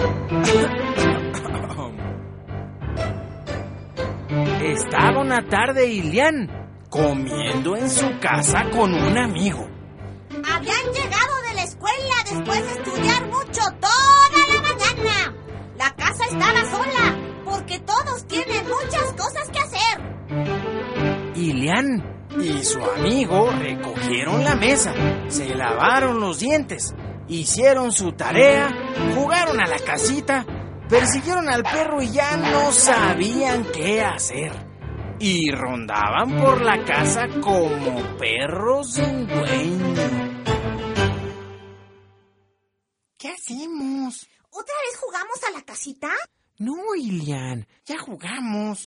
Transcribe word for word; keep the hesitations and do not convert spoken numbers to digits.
Estaba una tarde Ilián comiendo en su casa con un amigo. Habían llegado de la escuela después de estudiar mucho toda la mañana. La casa estaba sola porque todos tienen muchas cosas que hacer. Ilián y su amigo recogieron la mesa, se lavaron los dientes, hicieron su tarea, jugaron a la casita, persiguieron al perro y ya no sabían qué hacer. Y rondaban por la casa como perros sin dueño. ¿Qué hacemos? ¿Otra vez jugamos a la casita? No, Ilián, ya jugamos.